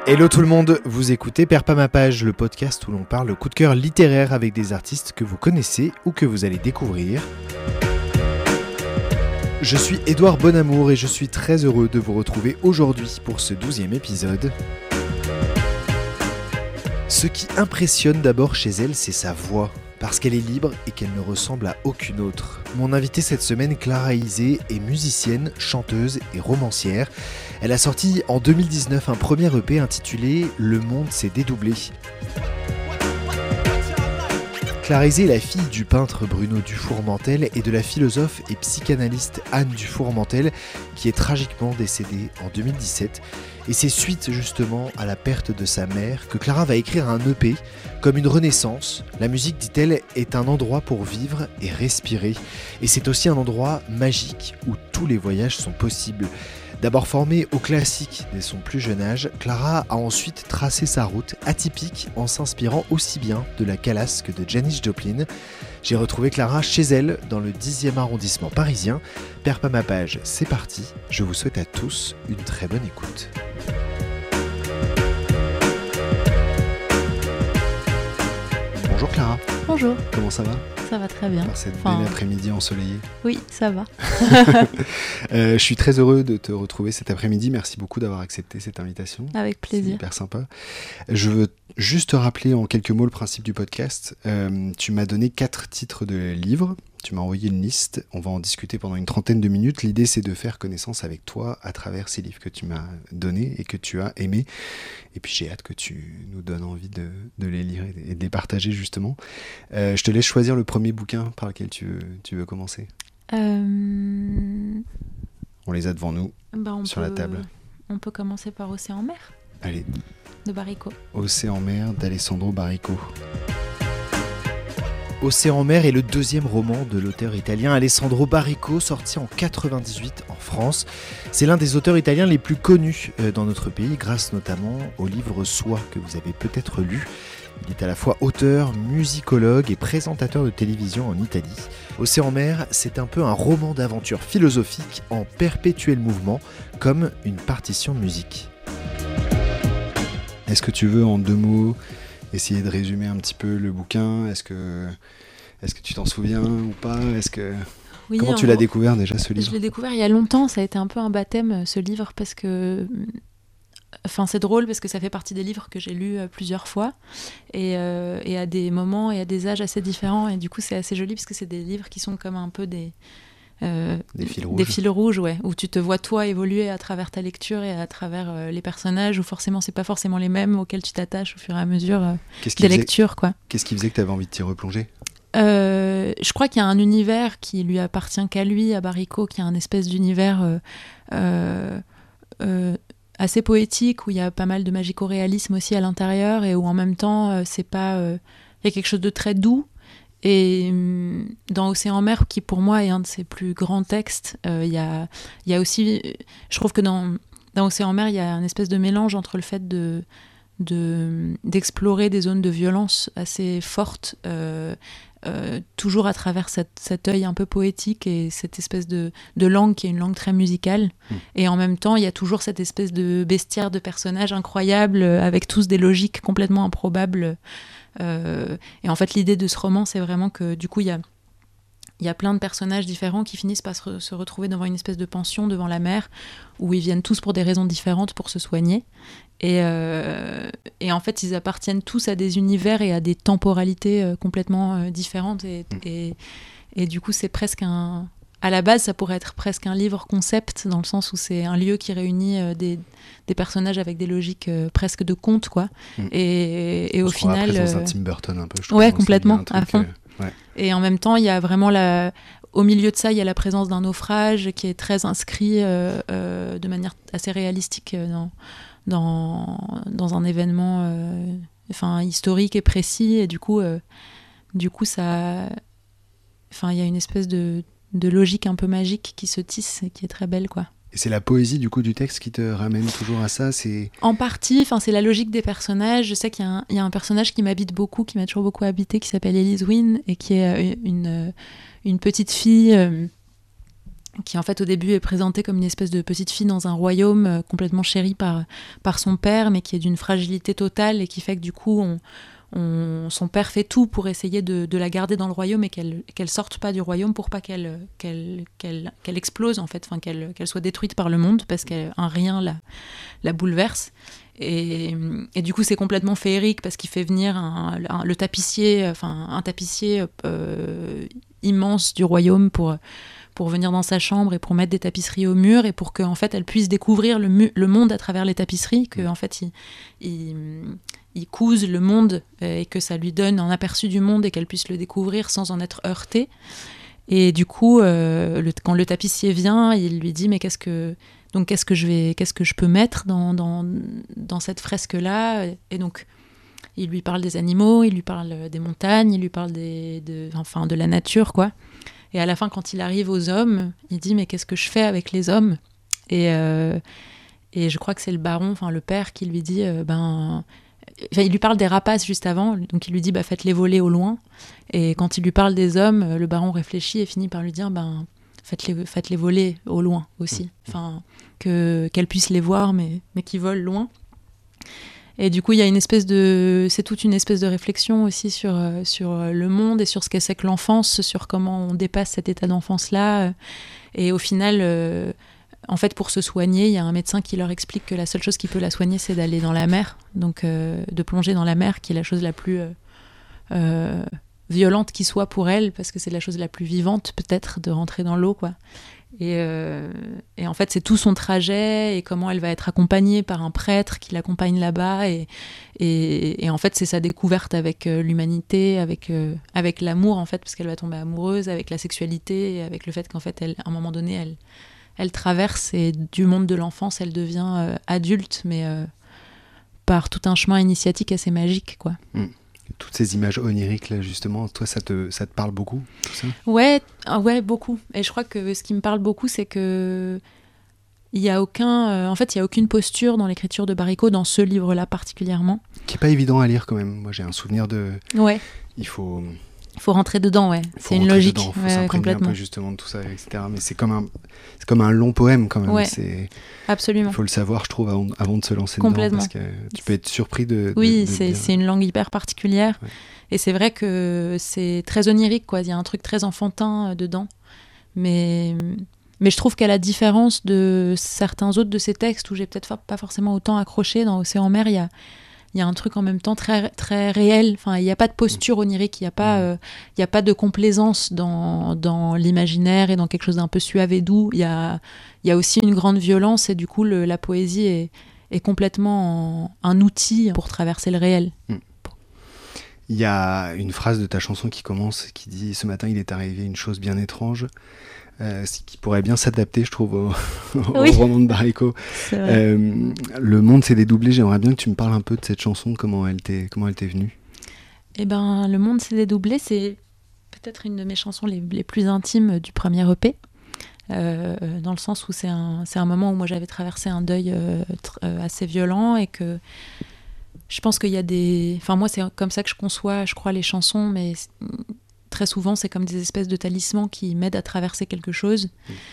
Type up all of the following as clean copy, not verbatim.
Hello tout le monde, vous écoutez Perds pas ma page, le podcast où l'on parle coup de cœur littéraire avec des artistes que vous connaissez ou que vous allez découvrir. Je suis Édouard Bonamour et je suis très heureux de vous retrouver aujourd'hui pour ce 12e épisode. Ce qui impressionne d'abord chez elle, c'est sa voix, parce qu'elle est libre et qu'elle ne ressemble à aucune autre. Mon invitée cette semaine, Clara Isé, est musicienne, chanteuse et romancière. Elle a sorti en 2019 un premier EP intitulé « Le monde s'est dédoublé ». Clara Isé est la fille du peintre Bruno Dufour-Mantel et de la philosophe et psychanalyste Anne Dufour-Mantel, qui est tragiquement décédée en 2017. Et c'est suite justement à la perte de sa mère que Clara va écrire un EP comme une renaissance. La musique, dit-elle, est un endroit pour vivre et respirer. Et c'est aussi un endroit magique où tous les voyages sont possibles. D'abord formée au classique dès son plus jeune âge, Clara a ensuite tracé sa route atypique en s'inspirant aussi bien de la Calas que de Janis Joplin. J'ai retrouvé Clara chez elle dans le 10e arrondissement parisien. Perds pas ma page, c'est parti. Je vous souhaite à tous une très bonne écoute. Bonjour Clara. Bonjour. Comment ça va ? Ça va très bien. Cette belle après-midi ensoleillée. Oui, ça va. Je suis très heureux de te retrouver cet après-midi. Merci beaucoup d'avoir accepté cette invitation. Avec plaisir. C'est hyper sympa. Je veux juste te rappeler en quelques mots le principe du podcast. Tu m'as donné 4 titres de livres. Tu m'as envoyé une liste. On va en discuter pendant une trentaine de minutes. L'idée, c'est de faire connaissance avec toi à travers ces livres que tu m'as donnés et que tu as aimés. Et puis, j'ai hâte que tu nous donnes envie de les lire et de les partager, justement. Je te laisse choisir le premier bouquin par lequel tu veux commencer. On les a devant nous, sur la table. On peut commencer par Océan-Mer. Allez. De Baricco. Océan-Mer d'Alessandro Baricco. Océan-Mer est le deuxième roman de l'auteur italien Alessandro Baricco, sorti en 1998 en France. C'est l'un des auteurs italiens les plus connus dans notre pays, grâce notamment au livre Soi, que vous avez peut-être lu. Il est à la fois auteur, musicologue et présentateur de télévision en Italie. Océan-Mer, c'est un peu un roman d'aventure philosophique en perpétuel mouvement, comme une partition de musique. Est-ce que tu veux, en 2 mots, essayer de résumer un petit peu le bouquin ? Est-ce que tu t'en souviens ou pas ? Oui, comment tu l'as découvert déjà, ce livre ? Je l'ai découvert il y a longtemps, ça a été un peu un baptême, ce livre, parce que... Enfin, c'est drôle parce que ça fait partie des livres que j'ai lus plusieurs fois et à des moments et à des âges assez différents, et du coup c'est assez joli parce que c'est des livres qui sont comme un peu des fils rouges, ouais, où tu te vois toi évoluer à travers ta lecture et à travers les personnages, où forcément c'est pas forcément les mêmes auxquels tu t'attaches au fur et à mesure des lectures, quoi. Qu'est-ce qui faisait que tu avais envie de t'y replonger ? Je crois qu'il y a un univers qui lui appartient qu'à lui, à Baricco, qui est un espèce d'univers assez poétique, où il y a pas mal de magico-réalisme aussi à l'intérieur, et où en même temps c'est pas il y a quelque chose de très doux. Et dans Océan-Mer, qui pour moi est un de ses plus grands textes, il y a aussi, je trouve que dans Océan-Mer, il y a une espèce de mélange entre le fait d'explorer des zones de violence assez fortes, toujours à travers cet œil un peu poétique et cette espèce de langue qui est une langue très musicale. Et en même temps, il y a toujours cette espèce de bestiaire de personnages incroyables, avec tous des logiques complètement improbables. Et en fait, l'idée de ce roman, c'est vraiment que du coup, il y a plein de personnages différents qui finissent par se retrouver devant une espèce de pension devant la mer, où ils viennent tous pour des raisons différentes pour se soigner. Et en fait, ils appartiennent tous à des univers et à des temporalités complètement différentes. Et du coup, c'est presque un... À la base, ça pourrait être presque un livre concept, dans le sens où c'est un lieu qui réunit des personnages avec des logiques presque de contes, quoi. Et au final... On dans un Tim Burton un peu, je trouve. Ouais, complètement, à fond. Ouais. Et en même temps, il y a vraiment au milieu de ça, il y a la présence d'un naufrage qui est très inscrit de manière assez réalistique dans un événement historique et précis. Et du coup ça... Enfin, il y a une espèce de logique un peu magique qui se tisse et qui est très belle, quoi. Et c'est la poésie du coup du texte qui te ramène toujours à ça, En partie, c'est la logique des personnages. Je sais qu'il y a un personnage qui m'habite beaucoup, qui m'a toujours beaucoup habité, qui s'appelle Elise Wynne, et qui est une petite fille qui en fait au début est présentée comme une espèce de petite fille dans un royaume complètement chérie par son père, mais qui est d'une fragilité totale et qui fait que du coup son père fait tout pour essayer de la garder dans le royaume et qu'elle sorte pas du royaume pour pas qu'elle explose en fait, enfin qu'elle soit détruite par le monde parce qu'un rien la bouleverse. Et du coup c'est complètement féerique parce qu'il fait venir un tapissier immense du royaume pour venir dans sa chambre et pour mettre des tapisseries au mur et pour qu'en fait elle puisse découvrir le monde à travers les tapisseries, qu'en fait il couse le monde et que ça lui donne un aperçu du monde et qu'elle puisse le découvrir sans en être heurtée. Et du coup, quand le tapissier vient, il lui dit mais qu'est-ce que je peux mettre dans cette fresque-là? Et donc il lui parle des animaux, il lui parle des montagnes, il lui parle de la nature, quoi. Et à la fin, quand il arrive aux hommes, il dit mais qu'est-ce que je fais avec les hommes? Et je crois que c'est le baron, enfin le père, qui lui dit il lui parle des rapaces juste avant, donc il lui dit faites-les voler au loin. Et quand il lui parle des hommes, le baron réfléchit et finit par lui dire faites-les voler au loin aussi, enfin qu'elle puisse les voir mais qu'ils volent loin. Et du coup il y a c'est toute une espèce de réflexion aussi sur le monde et sur ce que c'est que l'enfance, sur comment on dépasse cet état d'enfance là. Et au final en fait, pour se soigner, il y a un médecin qui leur explique que la seule chose qui peut la soigner, c'est d'aller dans la mer, donc de plonger dans la mer, qui est la chose la plus violente qui soit pour elle, parce que c'est la chose la plus vivante, peut-être, de rentrer dans l'eau, quoi. Et en fait, c'est tout son trajet et comment elle va être accompagnée par un prêtre qui l'accompagne là-bas. Et en fait, c'est sa découverte avec l'humanité, avec l'amour, en fait, parce qu'elle va tomber amoureuse, avec la sexualité, et avec le fait qu'en fait, à un moment donné, elle traverse et du monde de l'enfance, elle devient adulte, mais par tout un chemin initiatique assez magique, quoi. Toutes ces images oniriques, là, justement, toi, ça te parle beaucoup, tout ça? Ouais, beaucoup. Et je crois que ce qui me parle beaucoup, c'est que il y a aucune posture dans l'écriture de Baricot, dans ce livre-là particulièrement. Qui est pas évident à lire, quand même. Moi, j'ai un souvenir de... Ouais. Il faut rentrer dedans, ouais. C'est une logique. Il faut s'imprégner un peu justement de tout ça, etc. Mais c'est comme un long poème quand même. Ouais, absolument. Il faut le savoir, je trouve, avant de se lancer dedans. Parce que tu peux être surpris de... Oui, c'est une langue hyper particulière. Ouais. Et c'est vrai que c'est très onirique, quoi. Il y a un truc très enfantin dedans. Mais je trouve qu'à la différence de certains autres de ces textes où j'ai peut-être pas forcément autant accroché, dans Océan en mer, il y a un truc en même temps très, très réel. Enfin, il n'y a pas de posture onirique, il n'y a pas de complaisance dans l'imaginaire et dans quelque chose d'un peu suave et doux. Il y a aussi une grande violence et du coup, la poésie est complètement un outil pour traverser le réel. Il y a une phrase de ta chanson qui commence, qui dit « Ce matin, il est arrivé une chose bien étrange ». Ce qui pourrait bien s'adapter, je trouve, au roman de Baricot. Le monde s'est dédoublé. J'aimerais bien que tu me parles un peu de cette chanson, comment elle t'est venue. Eh ben, Le monde s'est dédoublé, c'est peut-être une de mes chansons les plus intimes du premier EP, dans le sens où c'est un moment où moi j'avais traversé un deuil assez violent et que je pense qu'il y a des... Enfin, moi, c'est comme ça que je conçois, je crois, les chansons, mais... Très souvent, c'est comme des espèces de talismans qui m'aident à traverser quelque chose.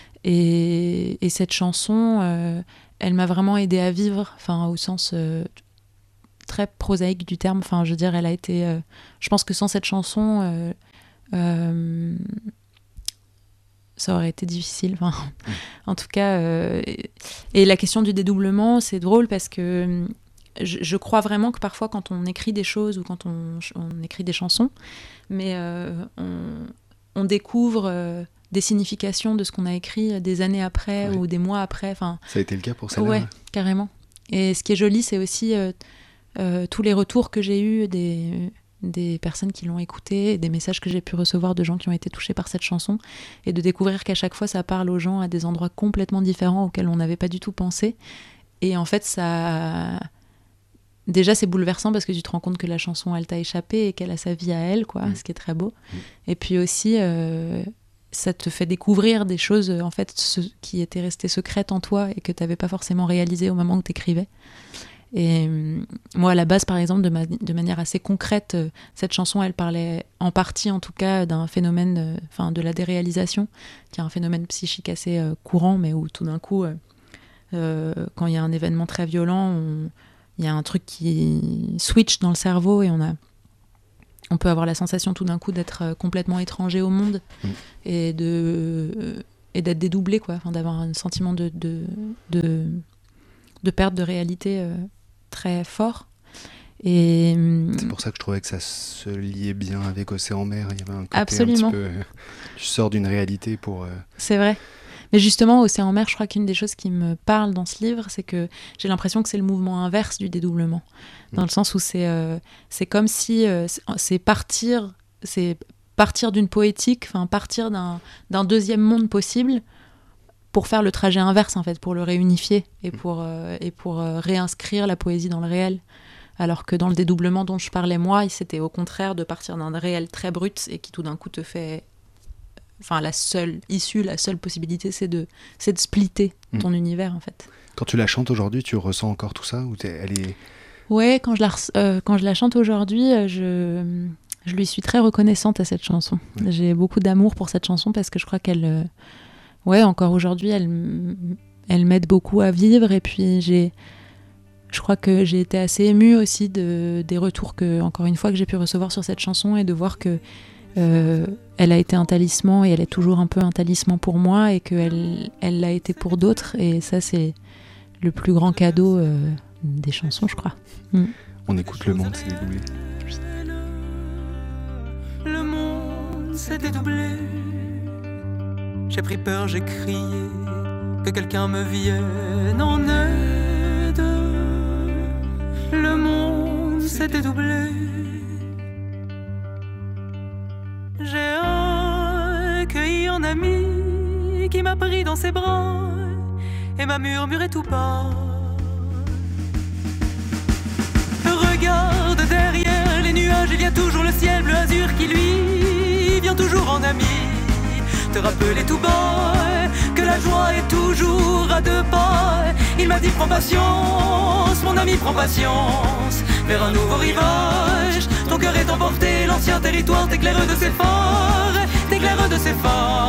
Et cette chanson, elle m'a vraiment aidée à vivre, au sens très prosaïque du terme. Enfin, je veux dire, elle a été... je pense que sans cette chanson, ça aurait été difficile. En tout cas... et la question du dédoublement, c'est drôle parce que... Je crois vraiment que parfois quand on écrit des choses ou quand on écrit des chansons, mais on découvre des significations de ce qu'on a écrit des années après ou des mois après. Ça a été le cas pour celle-là. Ouais, carrément. Et ce qui est joli, c'est aussi tous les retours que j'ai eus des personnes qui l'ont écouté, des messages que j'ai pu recevoir de gens qui ont été touchés par cette chanson, et de découvrir qu'à chaque fois, ça parle aux gens à des endroits complètement différents auxquels on n'avait pas du tout pensé. Et en fait, ça... Déjà, c'est bouleversant parce que tu te rends compte que la chanson, elle t'a échappé et qu'elle a sa vie à elle, quoi, ce qui est très beau. Et puis aussi, ça te fait découvrir des choses, en fait, qui étaient restées secrètes en toi et que tu n'avais pas forcément réalisées au moment où tu écrivais. Et moi, à la base, par exemple, de manière assez concrète, cette chanson, elle parlait en partie, en tout cas, d'un phénomène, de la déréalisation, qui est un phénomène psychique assez courant, mais où tout d'un coup, quand il y a un événement très violent, il y a un truc qui switch dans le cerveau et on peut avoir la sensation tout d'un coup d'être complètement étranger au monde et d'être dédoublé, quoi, d'avoir un sentiment de perte de réalité très fort. Et c'est pour ça que je trouvais que ça se liait bien avec Océan-Mer. Il y avait un côté absolument. un petit peu... tu sors d'une réalité pour... C'est vrai. Mais justement, Océan-Mer, je crois qu'une des choses qui me parle dans ce livre, c'est que j'ai l'impression que c'est le mouvement inverse du dédoublement. Dans le sens où c'est comme si c'est partir d'une poétique, partir d'un deuxième monde possible pour faire le trajet inverse, en fait, pour le réunifier et pour réinscrire la poésie dans le réel. Alors que dans le dédoublement dont je parlais, moi, c'était au contraire de partir d'un réel très brut et qui tout d'un coup te fait... la seule issue, la seule possibilité, c'est de splitter ton univers, en fait. Quand tu la chantes aujourd'hui, tu ressens encore tout ça ou elle est... Ouais, quand je la chante aujourd'hui, je lui suis très reconnaissante à cette chanson. Ouais. J'ai beaucoup d'amour pour cette chanson parce que je crois qu'elle... encore aujourd'hui, elle m'aide beaucoup à vivre. Et puis, je crois que j'ai été assez émue aussi des retours encore une fois, que j'ai pu recevoir sur cette chanson et de voir que elle a été un talisman et elle est toujours un peu un talisman pour moi et qu'elle l'a été pour d'autres. Et ça, c'est le plus grand cadeau des chansons, je crois. On écoute Le Monde s'est dédoublé. Le monde s'est dédoublé. J'ai pris peur, j'ai crié que quelqu'un me vienne en aide. Le monde s'est dédoublé. J'ai accueilli un ami qui m'a pris dans ses bras et m'a murmuré tout bas. Regarde derrière les nuages, il y a toujours le ciel bleu azur qui lui vient toujours en ami. Te rappeler tout bas que la joie est toujours à deux pas. Il m'a dit prends patience, mon ami prends patience, vers un nouveau rivage. Ton cœur est emporté, l'ancien territoire t'éclaire de ses phares, t'éclaire de ses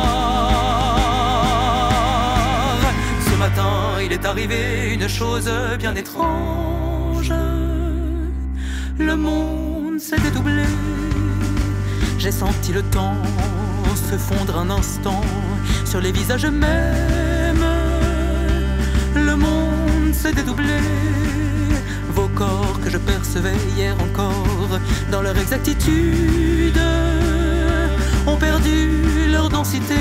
phares. Ce matin il est arrivé une chose bien étrange. Le monde s'est dédoublé. J'ai senti le temps se fondre un instant sur les visages mêmes. Le monde s'est dédoublé. Vos corps que je percevais hier encore dans leur exactitude ont perdu leur densité.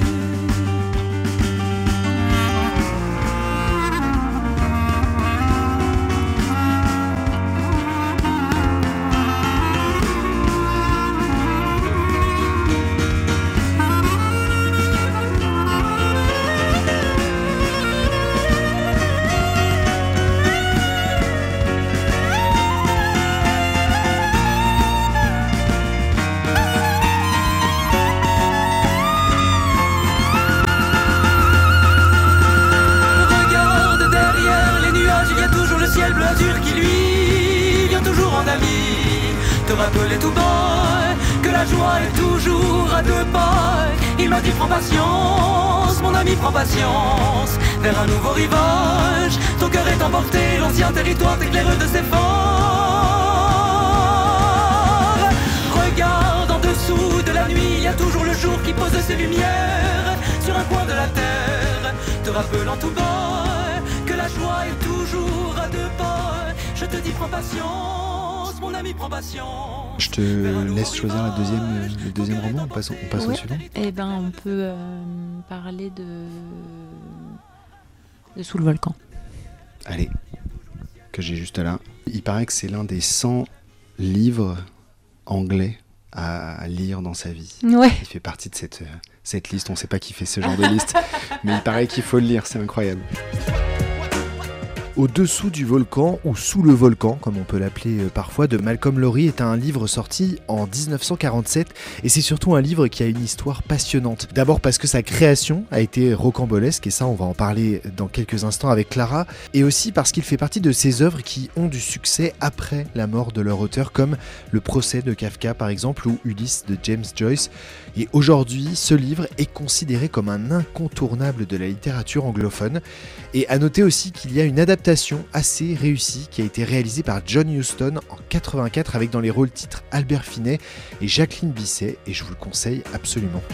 Te rappeler tout bas que la joie est toujours à deux pas. Il m'a dit prends patience, mon ami prends patience, vers un nouveau rivage. Ton cœur est emporté, l'ancien territoire t'éclaire de ses phares. Regarde en dessous de la nuit, il y a toujours le jour qui pose ses lumières sur un coin de la terre, te rappelant tout bas que la joie est toujours à deux pas. Je te dis prends patience, mon ami prends patience. Je te laisse choisir le deuxième roman, on passe au suivant. Eh ben on peut parler de Sous le volcan. Allez, que j'ai juste là. Il paraît que c'est l'un des 100 livres anglais à lire dans sa vie. Ouais. Il fait partie de cette liste, on ne sait pas qui fait ce genre de liste, mais il paraît qu'il faut le lire, c'est incroyable. Au-dessous du volcan, ou sous le volcan, comme on peut l'appeler parfois, de Malcolm Lowry est un livre sorti en 1947 et c'est surtout un livre qui a une histoire passionnante. D'abord parce que sa création a été rocambolesque et ça on va en parler dans quelques instants avec Clara, et aussi parce qu'il fait partie de ces œuvres qui ont du succès après la mort de leur auteur, comme Le procès de Kafka par exemple ou Ulysse de James Joyce. Et aujourd'hui, ce livre est considéré comme un incontournable de la littérature anglophone. Et à noter aussi qu'il y a une adaptation assez réussie qui a été réalisée par John Huston en 84 avec dans les rôles titres Albert Finney et Jacqueline Bisset, et je vous le conseille absolument.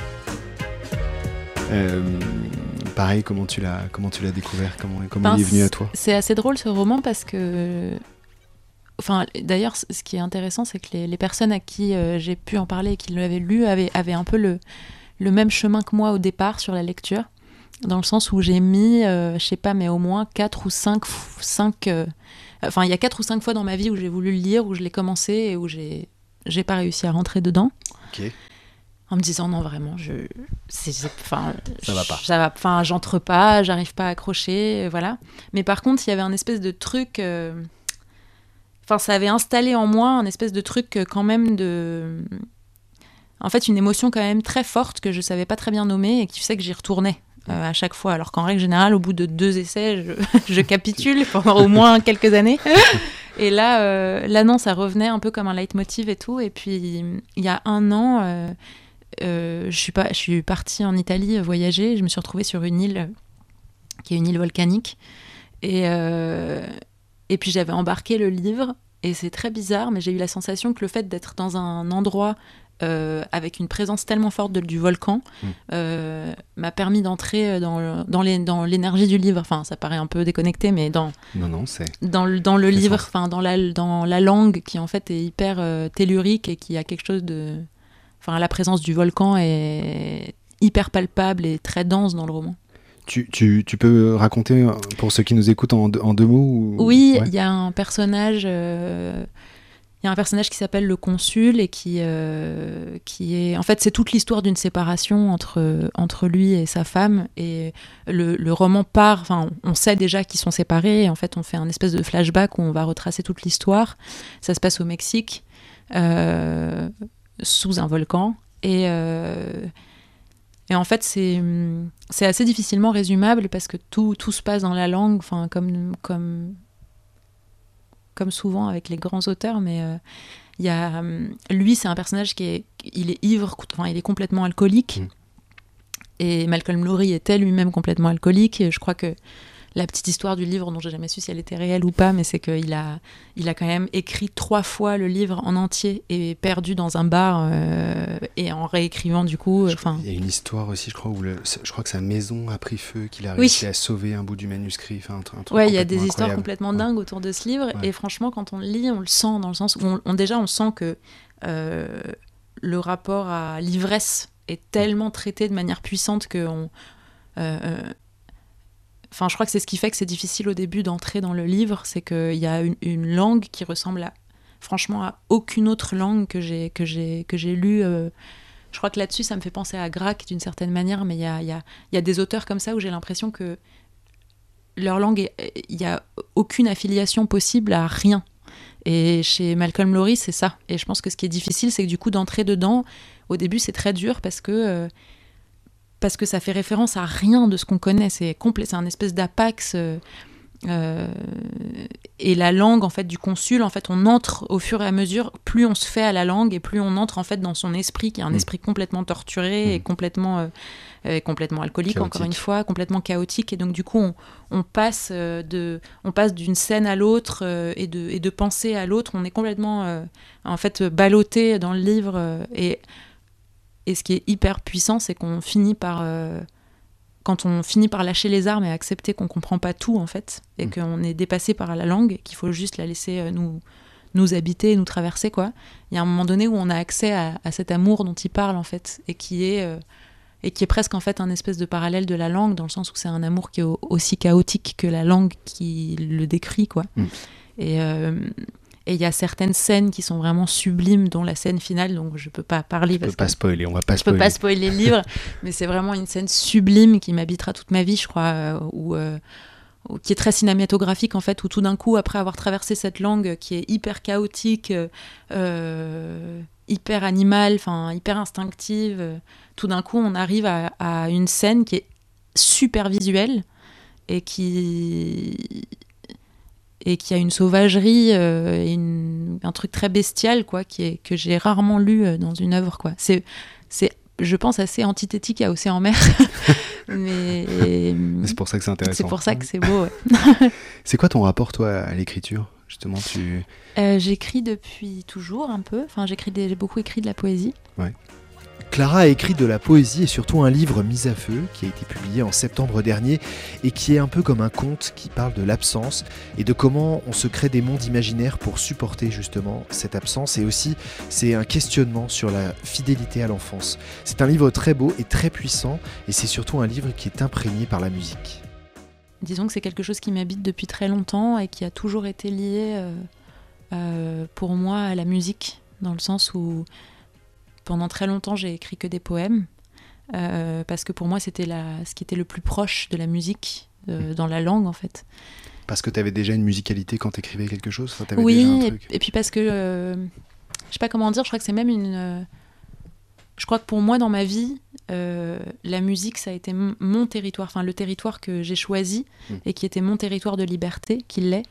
Pareil, comment tu l'as découvert, comment il est venu à toi? C'est assez drôle ce roman parce que... Enfin, d'ailleurs, ce qui est intéressant, c'est que les personnes à qui j'ai pu en parler et qui l'avaient lu avaient un peu le même chemin que moi au départ sur la lecture, dans le sens où j'ai mis, je sais pas, mais au moins 4 ou 5 enfin, il y a 4 ou 5 fois dans ma vie où j'ai voulu le lire, où je l'ai commencé et où j'ai pas réussi à rentrer dedans. Ok. En me disant non, vraiment, ça va pas. Enfin, j'entre pas, j'arrive pas à accrocher, voilà. Mais par contre, il y avait un espèce de truc... Enfin, ça avait installé en moi un espèce de truc quand même de... En fait, une émotion quand même très forte que je savais pas très bien nommer et qui fait que j'y retournais à chaque fois. Alors qu'en règle générale, au bout de 2 essais, je capitule pendant au moins quelques années. Et là, non, ça revenait un peu comme un leitmotiv et tout. Et puis, il y a 1 an, je suis partie en Italie voyager. Je me suis retrouvée sur une île qui est une île volcanique. Et puis j'avais embarqué le livre, et c'est très bizarre, mais j'ai eu la sensation que le fait d'être dans un endroit avec une présence tellement forte du volcan m'a permis d'entrer dans l'énergie du livre. Enfin, ça paraît un peu déconnecté, mais dans le livre, enfin dans la langue qui en fait est hyper tellurique et qui a quelque chose de... Enfin, la présence du volcan est hyper palpable et très dense dans le roman. Tu peux raconter pour ceux qui nous écoutent en 2 mots Oui, il y a un personnage qui s'appelle le consul et qui est... En fait, c'est toute l'histoire d'une séparation entre lui et sa femme. Et le roman part... Enfin, on sait déjà qu'ils sont séparés. Et en fait, on fait un espèce de flashback où on va retracer toute l'histoire. Ça se passe au Mexique, sous un volcan. Et en fait, c'est assez difficilement résumable parce que tout se passe dans la langue, enfin, comme souvent avec les grands auteurs. Mais lui, c'est un personnage il est ivre, enfin, il est complètement alcoolique. Et Malcolm Lowry était lui-même complètement alcoolique. Et je crois que la petite histoire du livre, dont j'ai jamais su si elle était réelle ou pas, mais c'est qu'il a quand même écrit 3 fois le livre en entier et perdu dans un bar et en réécrivant du coup. Il y a une histoire aussi, je crois que sa maison a pris feu, qu'il a réussi à sauver un bout du manuscrit. Enfin, un truc il y a des histoires complètement dingues autour de ce livre. Ouais. Et franchement, quand on le lit, on le sent dans le sens où on sent que le rapport à l'ivresse est tellement traité de manière puissante que Enfin, je crois que c'est ce qui fait que c'est difficile au début d'entrer dans le livre, c'est qu'il y a une langue qui ressemble franchement à aucune autre langue que j'ai lue. Je crois que là-dessus, ça me fait penser à Gracq d'une certaine manière, mais il y a des auteurs comme ça où j'ai l'impression que leur langue, il n'y a aucune affiliation possible à rien. Et chez Malcolm Lowry, c'est ça. Et je pense que ce qui est difficile, c'est que du coup, d'entrer dedans, au début, c'est très dur parce que ça fait référence à rien de ce qu'on connaît. C'est un espèce d'apax. Et la langue, en fait, du consul, en fait, on entre au fur et à mesure, plus on se fait à la langue et plus on entre, en fait, dans son esprit, qui est un esprit complètement torturé et complètement alcoolique, chaotique. Encore une fois, complètement chaotique. Et donc, du coup, on passe d'une scène à l'autre et de pensée à l'autre. On est complètement, en fait, ballotté dans le livre. Et ce qui est hyper puissant, c'est qu'on finit par... quand on finit par lâcher les armes et accepter qu'on comprend pas tout, en fait, et qu'on est dépassé par la langue, et qu'il faut juste la laisser nous habiter, nous traverser, quoi. Il y a un moment donné où on a accès à cet amour dont il parle, en fait, et qui est presque, en fait, un espèce de parallèle de la langue, dans le sens où c'est un amour qui est aussi chaotique que la langue qui le décrit, quoi. Et il y a certaines scènes qui sont vraiment sublimes, dont la scène finale, donc je peux pas parler. On va pas spoiler. Je peux pas spoiler le livre, mais c'est vraiment une scène sublime qui m'habitera toute ma vie, je crois, où qui est très cinématographique en fait, où tout d'un coup, après avoir traversé cette langue qui est hyper chaotique, hyper animale, hyper instinctive, tout d'un coup on arrive à une scène qui est super visuelle et qui a une sauvagerie et un truc très bestial quoi, que j'ai rarement lu dans une œuvre quoi. C'est je pense assez antithétique à Océan en mer. Mais c'est pour ça que c'est intéressant. C'est pour ça que c'est beau. Ouais. C'est quoi ton rapport toi à l'écriture justement j'écris depuis toujours un peu. Enfin, j'ai beaucoup écrit de la poésie. Ouais. Clara a écrit de la poésie et surtout un livre mis à feu qui a été publié en septembre dernier et qui est un peu comme un conte qui parle de l'absence et de comment on se crée des mondes imaginaires pour supporter justement cette absence, et aussi c'est un questionnement sur la fidélité à l'enfance. C'est un livre très beau et très puissant et c'est surtout un livre qui est imprégné par la musique. Disons que c'est quelque chose qui m'habite depuis très longtemps et qui a toujours été lié pour moi à la musique, dans le sens où pendant très longtemps, j'ai écrit que des poèmes, parce que pour moi, c'était ce qui était le plus proche de la musique, dans la langue, en fait. Parce que tu avais déjà une musicalité quand tu écrivais quelque chose, t'avais oui, déjà un truc. Et puis parce que, je sais pas comment dire, je crois que c'est même je crois que pour moi, dans ma vie, la musique, ça a été mon territoire, le territoire que j'ai choisi, et qui était mon territoire de liberté, qui l'est,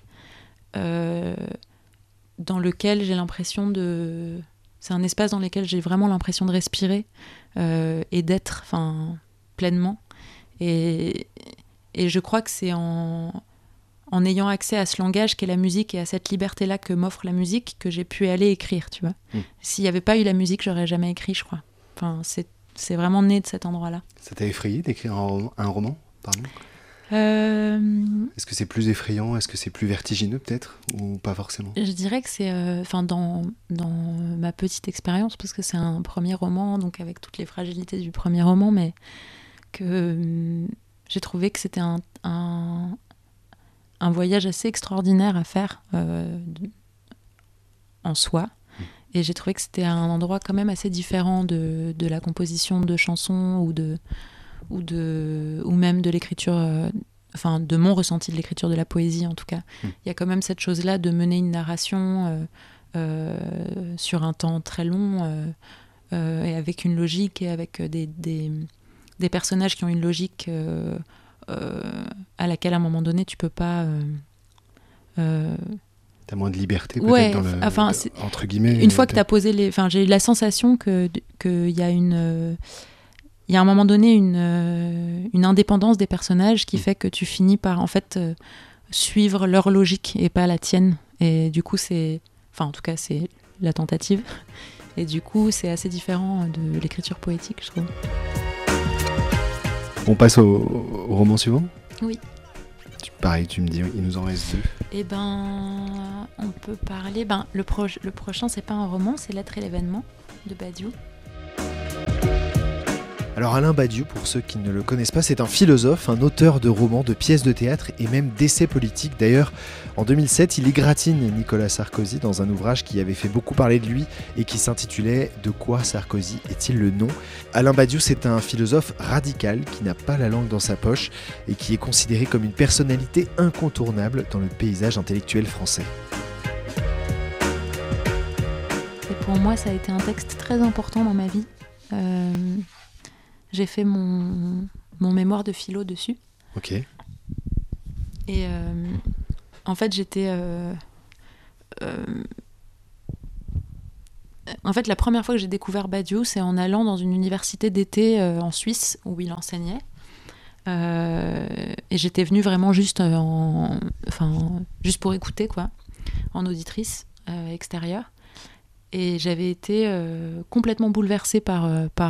dans lequel j'ai l'impression de... C'est un espace dans lequel j'ai vraiment l'impression de respirer et d'être pleinement. Et je crois que c'est en ayant accès à ce langage qu'est la musique et à cette liberté-là que m'offre la musique que j'ai pu aller écrire, tu vois. S'il n'y avait pas eu la musique, j'aurais jamais écrit, je crois. C'est vraiment né de cet endroit-là. Ça t'a effrayé d'écrire un roman, pardon ? Est-ce que c'est plus effrayant ? Est-ce que c'est plus vertigineux peut-être ? Ou pas forcément ? Je dirais que c'est dans ma petite expérience, parce que c'est un premier roman, donc avec toutes les fragilités du premier roman, mais que j'ai trouvé que c'était un voyage assez extraordinaire à faire en soi. Et j'ai trouvé que c'était un endroit quand même assez différent de la composition de chansons ou même de l'écriture, de mon ressenti de l'écriture de la poésie en tout cas. Il y a quand même cette chose-là de mener une narration sur un temps très long et avec une logique et avec des personnages qui ont une logique à laquelle à un moment donné tu peux pas... T'as moins de liberté peut-être entre guillemets. Une fois que t'as posé j'ai eu la sensation qu'il y a il y a à un moment donné une indépendance des personnages qui fait que tu finis par en fait suivre leur logique et pas la tienne. Et du coup en tout cas c'est la tentative. Et du coup c'est assez différent de l'écriture poétique, je trouve. On passe au roman suivant ? Oui. Pareil, tu me dis, il nous en reste 2. Eh ben, on peut parler... le prochain, c'est pas un roman, c'est L'être et l'événement, de Badiou. Alors Alain Badiou, pour ceux qui ne le connaissent pas, c'est un philosophe, un auteur de romans, de pièces de théâtre et même d'essais politiques. D'ailleurs, en 2007, il égratigne Nicolas Sarkozy dans un ouvrage qui avait fait beaucoup parler de lui et qui s'intitulait « De quoi Sarkozy est-il le nom ?» Alain Badiou, c'est un philosophe radical qui n'a pas la langue dans sa poche et qui est considéré comme une personnalité incontournable dans le paysage intellectuel français. Et pour moi, ça a été un texte très important dans ma vie. J'ai fait mon mémoire de philo dessus. Ok. Et en fait, j'étais... En fait, la première fois que j'ai découvert Badiou, c'est en allant dans une université d'été en Suisse, où il enseignait. Et j'étais venue vraiment juste pour écouter, quoi, en auditrice extérieure. Et j'avais été complètement bouleversée par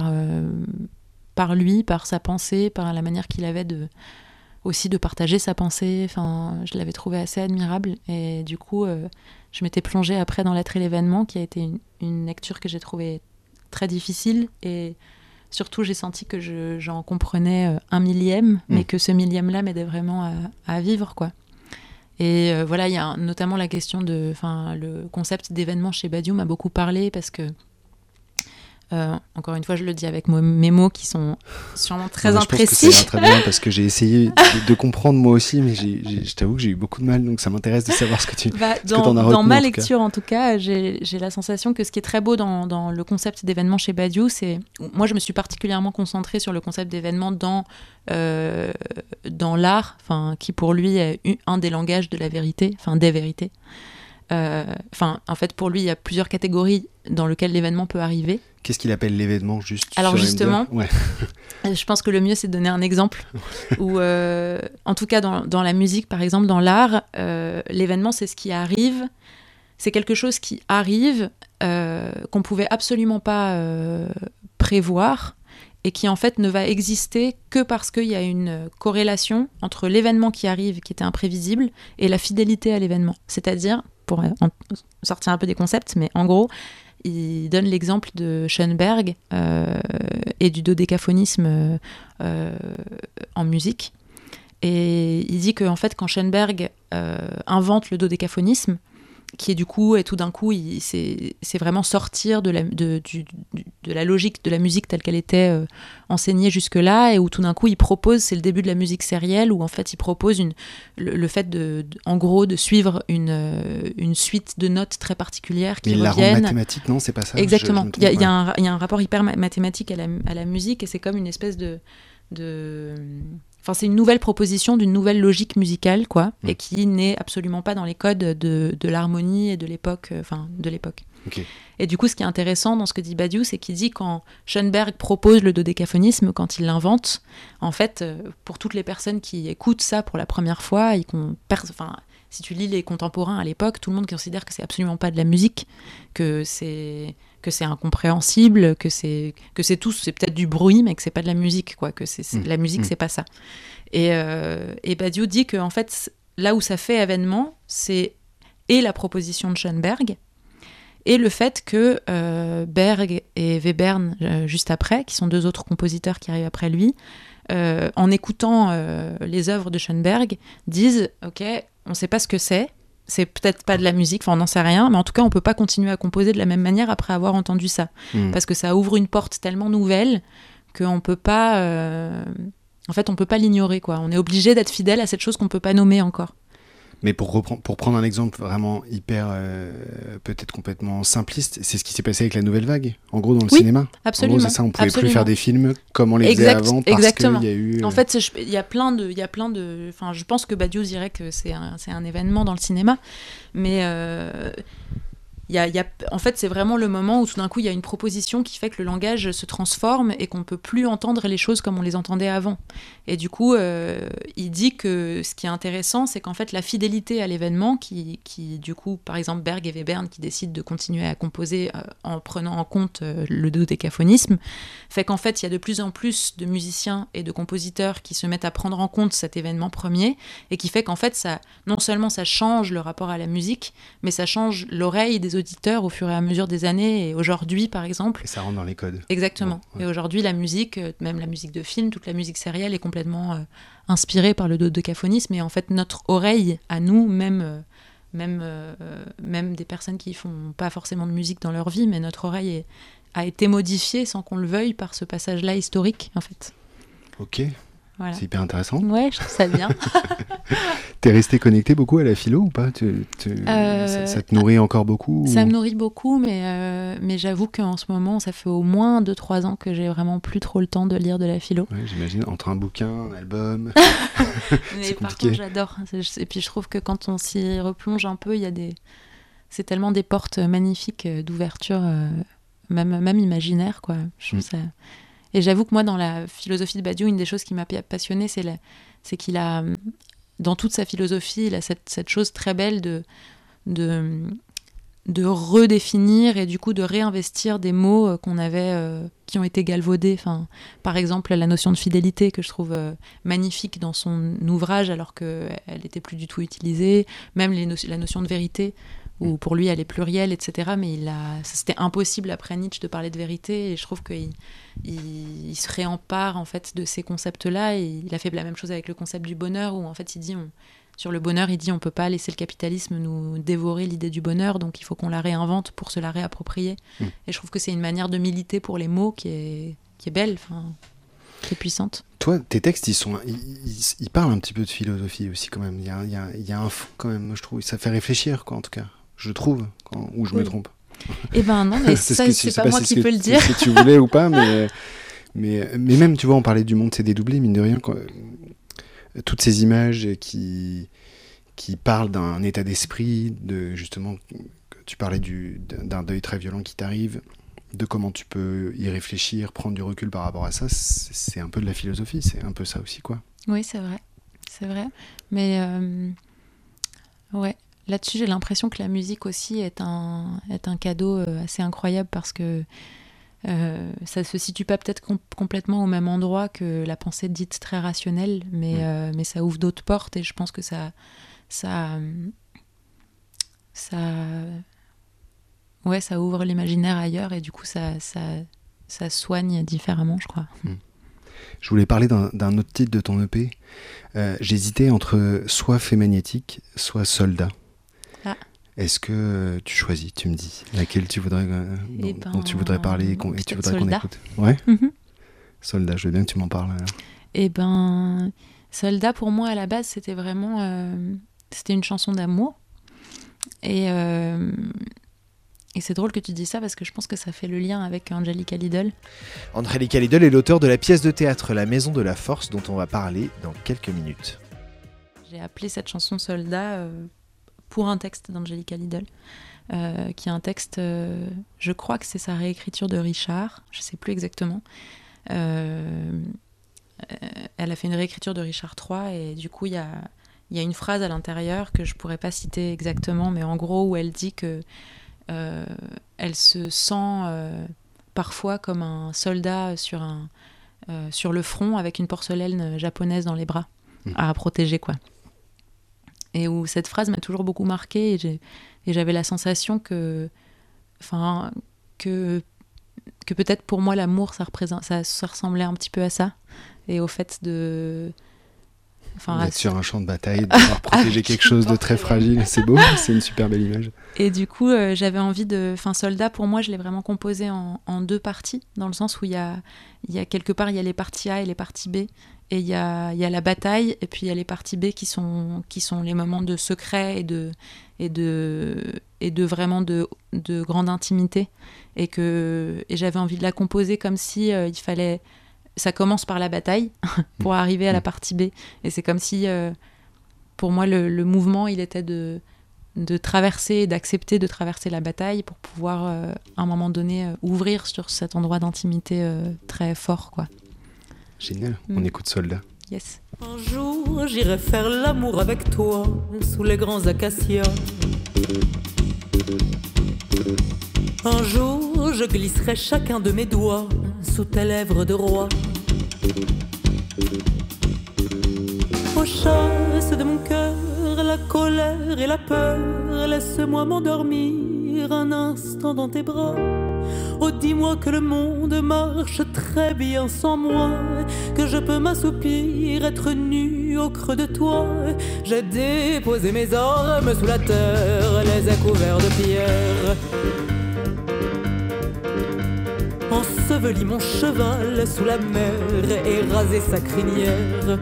lui, par sa pensée, par la manière qu'il avait aussi de partager sa pensée. Je l'avais trouvé assez admirable. Et du coup, je m'étais plongée après dans L'être et l'événement, qui a été une lecture que j'ai trouvée très difficile. Et surtout, j'ai senti que j'en comprenais un millième, mais que ce millième-là m'aidait vraiment à vivre, quoi. Et il y a notamment la question le concept d'événement chez Badiou m'a beaucoup parlé, parce que Encore une fois, je le dis avec mes mots qui sont sûrement très imprécis. Je pense que ça ira très bien parce que j'ai essayé de comprendre moi aussi, mais je t'avoue que j'ai eu beaucoup de mal, donc ça m'intéresse de savoir ce que tu en as retenu. Dans ma lecture, en tout cas, j'ai la sensation que ce qui est très beau dans le concept d'événement chez Badiou, c'est... Moi, je me suis particulièrement concentrée sur le concept d'événement dans l'art, qui pour lui est un des langages de la vérité, des vérités. En fait, pour lui, il y a plusieurs catégories dans lesquelles l'événement peut arriver. Qu'est-ce qu'il appelle l'événement, juste? Alors justement, ouais. Je pense que le mieux, c'est de donner un exemple. Où, en tout cas, dans la musique, par exemple, dans l'art, l'événement, c'est ce qui arrive. C'est quelque chose qui arrive, qu'on pouvait absolument pas prévoir, et qui en fait ne va exister que parce qu'il y a une corrélation entre l'événement qui arrive, qui était imprévisible, et la fidélité à l'événement. C'est-à-dire, pour sortir un peu des concepts, mais en gros, il donne l'exemple de Schoenberg et du dodécaphonisme en musique. Et il dit qu'en fait, quand Schoenberg invente le dodécaphonisme, qui est du coup, et tout d'un coup, c'est vraiment sortir de la logique de la musique telle qu'elle était enseignée jusque-là, et où tout d'un coup, il propose, c'est le début de la musique sérielle, où en fait, il propose le fait en gros, de suivre une suite de notes très particulières qui reviennent. Mais il la rend mathématique, non? C'est pas ça? Exactement. Il y a un rapport hyper mathématique à la musique, et c'est comme une espèce c'est une nouvelle proposition d'une nouvelle logique musicale, et qui n'est absolument pas dans les codes de l'harmonie et de l'époque. Okay. Et du coup, ce qui est intéressant dans ce que dit Badiou, c'est qu'il dit quand Schoenberg propose le dodécaphonisme, quand il l'invente, en fait, pour toutes les personnes qui écoutent ça pour la première fois, si tu lis les contemporains à l'époque, tout le monde considère que c'est absolument pas de la musique, que c'est incompréhensible, que c'est peut-être du bruit, mais que c'est pas de la musique, la musique, c'est pas ça. Et Badiou dit que en fait, là où ça fait événement, c'est la proposition de Schoenberg, et le fait que Berg et Webern, juste après, qui sont deux autres compositeurs qui arrivent après lui, en écoutant les œuvres de Schoenberg, disent « Ok, on ne sait pas ce que c'est peut-être pas de la musique, on n'en sait rien, mais en tout cas, on ne peut pas continuer à composer de la même manière après avoir entendu ça. Parce que ça ouvre une porte tellement nouvelle qu'on ne peut pas... on peut pas l'ignorer, On est obligé d'être fidèle à cette chose qu'on ne peut pas nommer encore. » Mais pour prendre un exemple vraiment hyper, peut-être complètement simpliste, c'est ce qui s'est passé avec la nouvelle vague, en gros, dans le cinéma. Absolument. En gros, c'est ça, on pouvait plus faire des films comme on les faisait avant parce qu'il y a eu... En fait, il y a plein de... je pense que Badiou dirait que c'est un événement dans le cinéma, mais... en fait, c'est vraiment le moment où tout d'un coup, il y a une proposition qui fait que le langage se transforme et qu'on ne peut plus entendre les choses comme on les entendait avant. Et du coup, il dit que ce qui est intéressant, c'est qu'en fait, la fidélité à l'événement, qui du coup, par exemple, Berg et Webern, qui décident de continuer à composer en prenant en compte le dodécaphonisme, fait qu'en fait, il y a de plus en plus de musiciens et de compositeurs qui se mettent à prendre en compte cet événement premier, et qui fait qu'en fait, non seulement ça change le rapport à la musique, mais ça change l'oreille des auditeurs au fur et à mesure des années. Et aujourd'hui, par exemple... Et ça rentre dans les codes. Exactement. Ouais. Et aujourd'hui, la musique, même la musique de film, toute la musique sérielle est complètement inspirée par le dodécaphonisme. Et en fait, notre oreille, à nous, même des personnes qui font pas forcément de musique dans leur vie, mais notre oreille a été modifiée sans qu'on le veuille par ce passage-là historique, en fait. Ok. Voilà. C'est hyper intéressant. Ouais, je trouve ça bien. T'es resté connecté beaucoup à la philo ou pas? Ça te nourrit encore beaucoup? Ça me nourrit beaucoup, mais j'avoue qu'en ce moment, ça fait au moins 2-3 ans que j'ai vraiment plus trop le temps de lire de la philo. Ouais, j'imagine, entre un bouquin, un album. Mais par contre, j'adore. Et puis je trouve que quand on s'y replonge un peu, c'est tellement des portes magnifiques d'ouverture, même imaginaire, Je trouve ça... Et j'avoue que moi, dans la philosophie de Badiou, une des choses qui m'a passionnée, c'est qu'il a, dans toute sa philosophie, il a cette chose très belle de redéfinir et du coup de réinvestir des mots qui ont été galvaudés. Par exemple, la notion de fidélité que je trouve magnifique dans son ouvrage alors qu'elle n'était plus du tout utilisée. Même la notion de vérité, où pour lui elle est plurielle, etc. Mais c'était impossible après Nietzsche de parler de vérité, et je trouve qu'il se réempare en fait de ces concepts-là, et il a fait la même chose avec le concept du bonheur, où en fait il dit sur le bonheur, il dit on peut pas laisser le capitalisme nous dévorer l'idée du bonheur, donc il faut qu'on la réinvente pour se la réapproprier. Et je trouve que c'est une manière de militer pour les mots qui est belle, qui est puissante. Toi, tes textes, ils parlent un petit peu de philosophie aussi quand même. Il y a un fond quand même, je trouve. Ça fait réfléchir, quoi, en tout cas. Je trouve, ou je me trompe. Eh ben non, mais ça, c'est pas moi qui peux le dire. Si tu voulais ou pas, mais même, tu vois, on parlait du monde s'est dédoublé, mine de rien, toutes ces images qui parlent d'un état d'esprit, justement, tu parlais d'un deuil très violent qui t'arrive, de comment tu peux y réfléchir, prendre du recul par rapport à ça, c'est un peu de la philosophie, c'est un peu ça aussi, quoi. Oui, c'est vrai. Mais ouais, là-dessus, j'ai l'impression que la musique aussi est un cadeau assez incroyable parce que ça se situe pas peut-être complètement au même endroit que la pensée dite très rationnelle, mais ça ouvre d'autres portes et je pense que ça ouvre l'imaginaire ailleurs et du coup ça soigne différemment, je crois. Je voulais parler d'un autre titre de ton EP. J'hésitais entre soit Fait magnétique, soit Soldat. Ah. Est-ce que tu choisis, tu me dis, laquelle tu voudrais, dont tu voudrais parler et tu voudrais qu'on écoute? Ouais. Soldat, je veux bien que tu m'en parles. Alors. Eh ben, Soldat, pour moi, à la base, c'était vraiment... c'était une chanson d'amour. Et c'est drôle que tu dis ça parce que je pense que ça fait le lien avec Angelica Lidl. Angelica Lidl est l'auteur de la pièce de théâtre La Maison de la Force dont on va parler dans quelques minutes. J'ai appelé cette chanson Soldat pour un texte d'Angelica Lidl, qui est un texte, je crois que c'est sa réécriture de Richard, je ne sais plus exactement. Elle a fait une réécriture de Richard III et du coup il y a une phrase à l'intérieur que je ne pourrais pas citer exactement, mais en gros où elle dit que elle se sent parfois comme un soldat sur le front avec une porcelaine japonaise dans les bras à protéger, quoi. Et où cette phrase m'a toujours beaucoup marquée et j'avais la sensation que peut-être pour moi l'amour ça ressemblait un petit peu à ça et au fait de d'être sur un champ de bataille, de devoir protéger quelque chose de très fragile, c'est beau, c'est une super belle image. Et du coup, j'avais envie Soldat, pour moi, je l'ai vraiment composé en deux parties, dans le sens où il y a quelque part, il y a les parties A et les parties B, et il y a la bataille, et puis il y a les parties B qui sont les moments de secret et de vraiment de grande intimité, et j'avais envie de la composer comme si il fallait... Ça commence par la bataille pour arriver à la partie B. Et c'est comme si, pour moi, le mouvement, il était de traverser et d'accepter de traverser la bataille pour pouvoir, à un moment donné, ouvrir sur cet endroit d'intimité très fort, quoi. Génial. On écoute Soldat. Yes. Un jour, j'irai faire l'amour avec toi sous les grands acacias. Un jour, je glisserai chacun de mes doigts sous tes lèvres de roi. Aux chasses de mon cœur, la colère et la peur, laisse-moi m'endormir un instant dans tes bras. Oh, dis-moi que le monde marche très bien sans moi, que je peux m'assoupir, être nu au creux de toi. J'ai déposé mes armes sous la terre, les ai couverts de pierre. Enseveli mon cheval sous la mer et rasé sa crinière.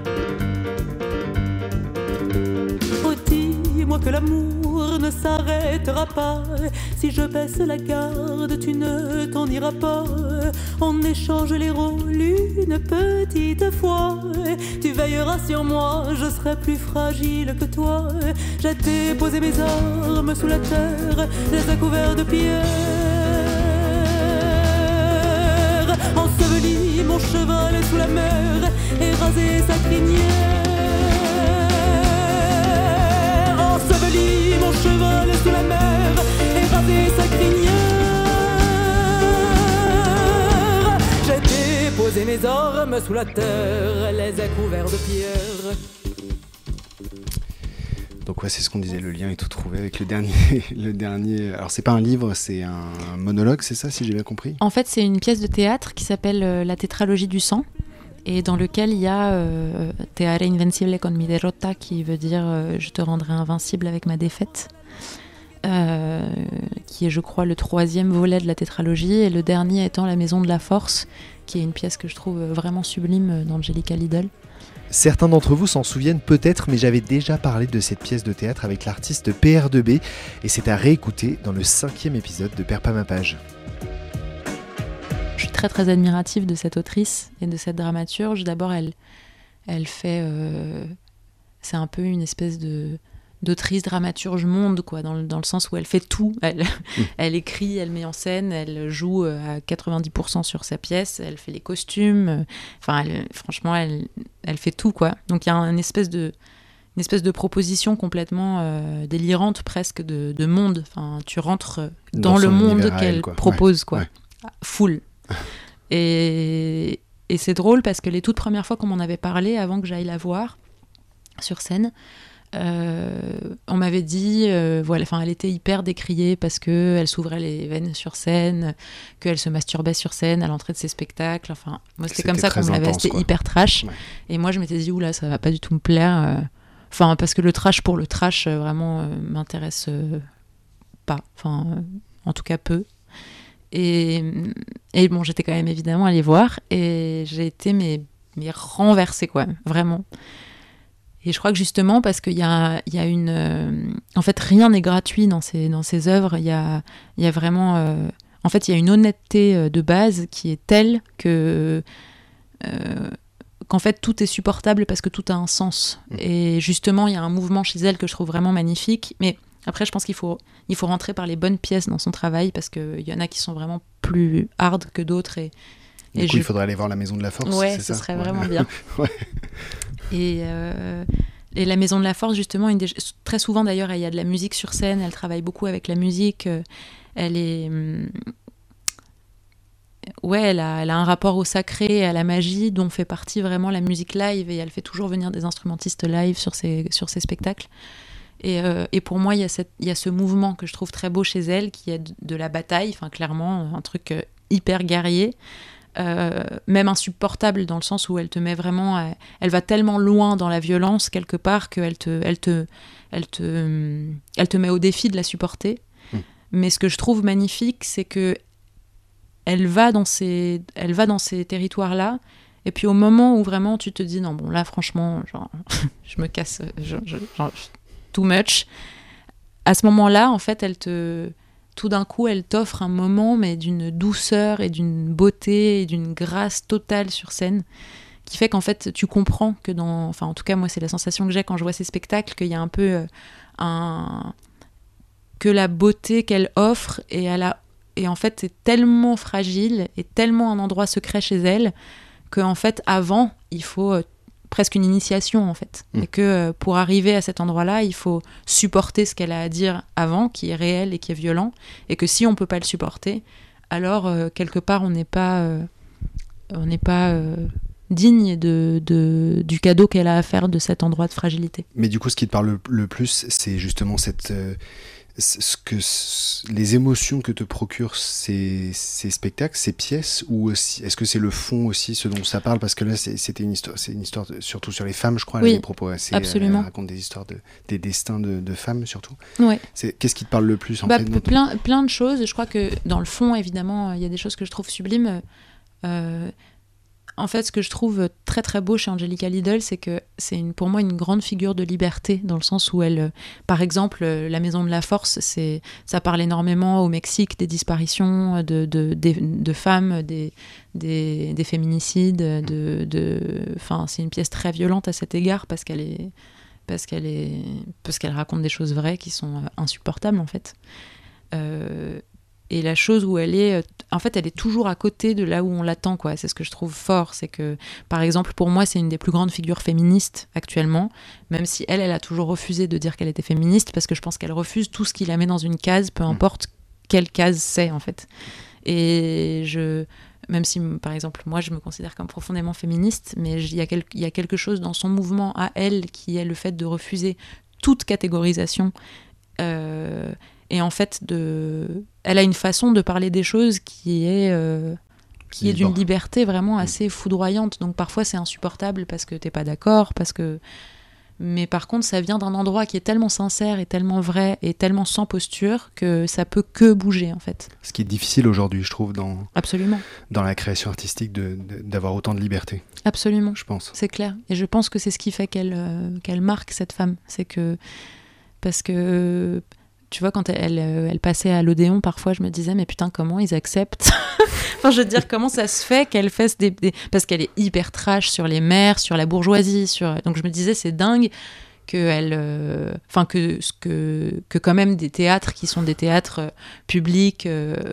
Oh, dis-moi que l'amour ne s'arrêtera pas. Si je baisse la garde, tu ne t'en iras pas. On échange les rôles une petite fois. Tu veilleras sur moi, je serai plus fragile que toi. J'ai déposé mes armes sous la terre, les ai couverts de pierre. Enseveli mon cheval sous la mer et rasé sa crinière. Enseveli mon cheval sous la mer et rasé sa crinière. J'ai déposé mes armes sous la terre, les ai couverts de pierre. Donc ouais, c'est ce qu'on disait, le lien est tout trouvé avec le dernier. Alors c'est pas un livre, c'est un monologue, c'est ça, si j'ai bien compris? En fait, c'est une pièce de théâtre qui s'appelle La tétralogie du sang et dans lequel il y a Te haré invencible con mi derrota, qui veut dire je te rendrai invincible avec ma défaite, qui est, je crois, le 3e volet de la tétralogie, et le dernier étant La Maison de la Force, qui est une pièce que je trouve vraiment sublime d'Angelica Lidl. Certains d'entre vous s'en souviennent peut-être, mais j'avais déjà parlé de cette pièce de théâtre avec l'artiste PR2B, et c'est à réécouter dans le 5e épisode de Perds pas ma page. Je suis très très admirative de cette autrice et de cette dramaturge. D'abord, elle fait... c'est un peu une espèce d'autrice dramaturge monde, quoi, dans le sens où elle fait tout. Elle écrit, elle met en scène, elle joue à 90% sur sa pièce, elle fait les costumes. Enfin, franchement, elle fait tout, quoi. Donc il y a une espèce de proposition complètement délirante, presque, de monde. Enfin, tu rentres dans le monde qu'elle propose, quoi. Ouais. Full. Et c'est drôle parce que les toutes premières fois qu'on m'en avait parlé, avant que j'aille la voir sur scène, on m'avait dit, elle était hyper décriée parce qu'elle s'ouvrait les veines sur scène, qu'elle se masturbait sur scène à l'entrée de ses spectacles. Enfin, moi, c'était comme ça qu'on me l'avait, c'était hyper trash. Ouais. Et moi, je m'étais dit, oula, ça va pas du tout me plaire. Enfin, parce que le trash pour le trash, vraiment, m'intéresse pas. Enfin, en tout cas, peu. Et bon, j'étais quand même évidemment allée voir et j'ai été mais renversée, quoi, vraiment. Et je crois que justement parce qu'il y a une... en fait, rien n'est gratuit dans ces œuvres. Il y a vraiment... en fait, il y a une honnêteté de base qui est telle que... qu'en fait, tout est supportable parce que tout a un sens. Et justement, il y a un mouvement chez elle que je trouve vraiment magnifique. Mais après, je pense qu'il faut rentrer par les bonnes pièces dans son travail parce qu'il y en a qui sont vraiment plus hard que d'autres. Du coup, il faudrait aller voir La Maison de la Force, ouais, c'est ça ? Ce serait vraiment bien. Ouais. Et La Maison de la Force, justement, très souvent d'ailleurs, il y a de la musique sur scène, elle travaille beaucoup avec la musique, elle est... elle a un rapport au sacré et à la magie dont fait partie vraiment la musique live, et elle fait toujours venir des instrumentistes live sur ses spectacles. Et pour moi, il y a ce mouvement que je trouve très beau chez elle, qui est de la bataille, enfin clairement, un truc hyper guerrier, même insupportable dans le sens où elle te met vraiment... elle va tellement loin dans la violence, quelque part, qu'elle te met au défi de la supporter. Mais ce que je trouve magnifique, c'est que elle va dans ces territoires-là, et puis au moment où vraiment tu te dis, non, bon, là, franchement, genre, je me casse... genre, too much. À ce moment-là, en fait, tout d'un coup, elle t'offre un moment, mais d'une douceur et d'une beauté et d'une grâce totale sur scène, qui fait qu'en fait, tu comprends que enfin, en tout cas, moi, c'est la sensation que j'ai quand je vois ces spectacles, qu'il y a un peu que la beauté qu'elle offre et en fait, c'est tellement fragile et tellement un endroit secret chez elle qu'en fait, avant, il faut presque une initiation, en fait. Et que pour arriver à cet endroit-là, il faut supporter ce qu'elle a à dire avant, qui est réel et qui est violent, et que si on peut pas le supporter, alors quelque part on n'est pas digne du cadeau qu'elle a à faire de cet endroit de fragilité. Mais du coup, ce qui te parle le plus, c'est justement les émotions que te procurent ces spectacles, ces pièces, ou aussi, est-ce que c'est le fond aussi, ce dont ça parle, parce que là c'est une histoire surtout sur les femmes, je crois. Oui, elle a des propos assez, absolument. Elle raconte des histoires des destins de femmes surtout. Ouais. Qu'est-ce qui te parle le plus en fait, plein de choses. Je crois que dans le fond, évidemment, il y a des choses que je trouve sublimes. En fait, ce que je trouve très très beau chez Angelica Lidl, c'est que c'est pour moi une grande figure de liberté, dans le sens où elle, par exemple, La Maison de la Force, ça parle énormément au Mexique des disparitions de femmes, des féminicides, enfin, c'est une pièce très violente à cet égard parce qu'elle raconte des choses vraies qui sont insupportables, en fait. Et la chose où elle est toujours à côté de là où on l'attend, quoi. C'est ce que je trouve fort, c'est que, par exemple, pour moi, c'est une des plus grandes figures féministes actuellement, même si elle a toujours refusé de dire qu'elle était féministe, parce que je pense qu'elle refuse tout ce qui la met dans une case, peu importe quelle case c'est, en fait. Et même si, par exemple, moi, je me considère comme profondément féministe, mais il y a quelque chose dans son mouvement à elle qui est le fait de refuser toute catégorisation. Et en fait, elle a une façon de parler des choses qui est qui est d'une liberté vraiment assez foudroyante. Donc parfois c'est insupportable parce que t'es pas d'accord, mais par contre ça vient d'un endroit qui est tellement sincère et tellement vrai et tellement sans posture que ça peut que bouger en fait. Ce qui est difficile aujourd'hui, je trouve, Absolument. Dans la création artistique, d'avoir autant de liberté. Absolument. Je pense. C'est clair. Et je pense que c'est ce qui fait qu'elle marque cette femme. C'est que parce que tu vois, quand elle passait à l'Odéon, parfois je me disais mais putain comment ils acceptent. Enfin, je veux dire, comment ça se fait qu'elle fasse parce qu'elle est hyper trash sur les mères, sur la bourgeoisie, donc je me disais c'est dingue que quand même des théâtres qui sont des théâtres publics,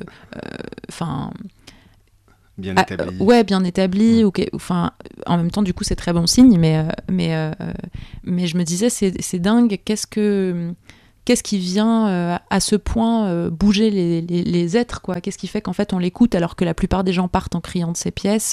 bien établis. Bien établis. En même temps, du coup, c'est très bon signe, mais je me disais c'est dingue. Qu'est-ce qui vient à ce point bouger les êtres, quoi. Qu'est-ce qui fait qu'en fait on l'écoute alors que la plupart des gens partent en criant de ces pièces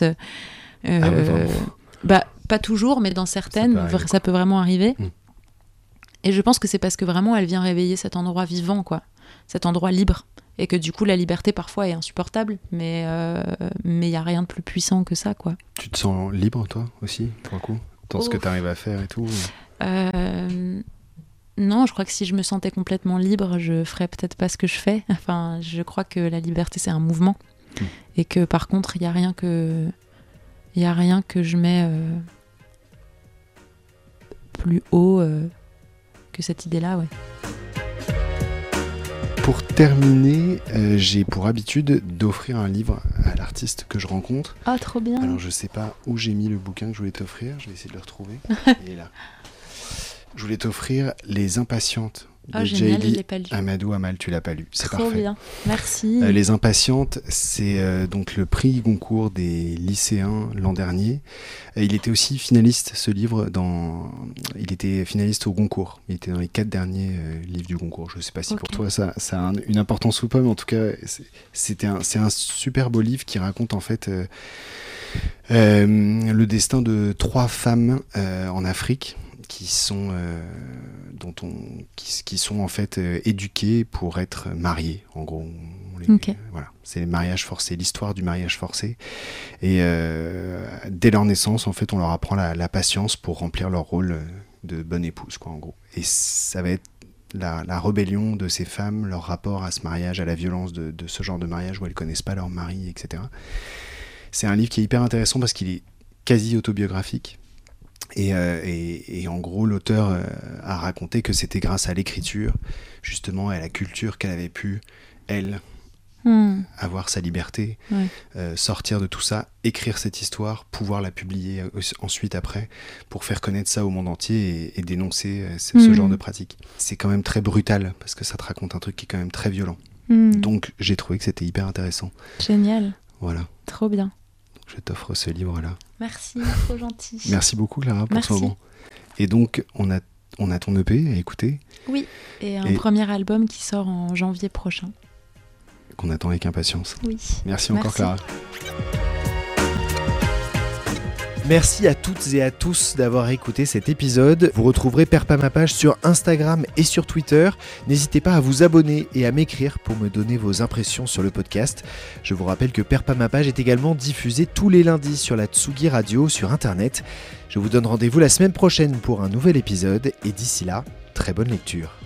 pas toujours, mais dans certaines, ça peut vraiment arriver. Et je pense que c'est parce que vraiment elle vient réveiller cet endroit vivant, quoi, cet endroit libre. Et que du coup la liberté parfois est insupportable, mais il n'y a rien de plus puissant que ça, quoi. Tu te sens libre, toi, aussi, pour le coup, dans ce que tu arrives à faire et tout Non, je crois que si je me sentais complètement libre, je ferais peut-être pas ce que je fais. Enfin, je crois que la liberté, c'est un mouvement. Et que par contre, il y a rien que je mets plus haut que cette idée-là, ouais. Pour terminer, j'ai pour habitude d'offrir un livre à l'artiste que je rencontre. Ah, trop bien. Alors, je sais pas où j'ai mis le bouquin que je voulais t'offrir. Je vais essayer de le retrouver. Il est là. Je voulais t'offrir Les Impatientes de Jaili Amadou Amal. Tu l'as pas lu, c'est trop parfait. Bien, merci. Les Impatientes, c'est donc le prix Goncourt des lycéens l'an dernier. Il était aussi finaliste, ce livre, il était finaliste au Goncourt. Il était dans les 4 derniers livres du Goncourt. Je sais pas si pour toi ça a une importance ou pas, mais en tout cas, c'est un super beau livre qui raconte en fait le destin de 3 femmes en Afrique, qui sont en fait éduquées pour être mariées, en gros. Voilà, c'est les mariages forcés, l'histoire du mariage forcé. Et dès leur naissance, en fait, on leur apprend la patience pour remplir leur rôle de bonne épouse, quoi, en gros. Et ça va être la rébellion de ces femmes, leur rapport à ce mariage, à la violence de ce genre de mariage où elles connaissent pas leur mari, etc. C'est un livre qui est hyper intéressant parce qu'il est quasi autobiographique. Et en gros, l'auteur a raconté que c'était grâce à l'écriture, justement, et à la culture qu'elle avait pu, elle, avoir sa liberté, sortir de tout ça, écrire cette histoire, pouvoir la publier ensuite après, pour faire connaître ça au monde entier et dénoncer ce genre de pratique. C'est quand même très brutal, parce que ça te raconte un truc qui est quand même très violent. Donc j'ai trouvé que c'était hyper intéressant. Génial. Voilà. Trop bien. Je t'offre ce livre-là. Merci, trop gentil. Merci beaucoup, Clara, pour ce moment. Et donc, on a ton EP à écouter. Oui, et un premier album qui sort en janvier prochain. Qu'on attend avec impatience. Oui. Merci encore, Clara. Merci à toutes et à tous d'avoir écouté cet épisode. Vous retrouverez Perpamapage sur Instagram et sur Twitter. N'hésitez pas à vous abonner et à m'écrire pour me donner vos impressions sur le podcast. Je vous rappelle que Perpamapage est également diffusé tous les lundis sur la Tsugi Radio sur Internet. Je vous donne rendez-vous la semaine prochaine pour un nouvel épisode et d'ici là, très bonne lecture.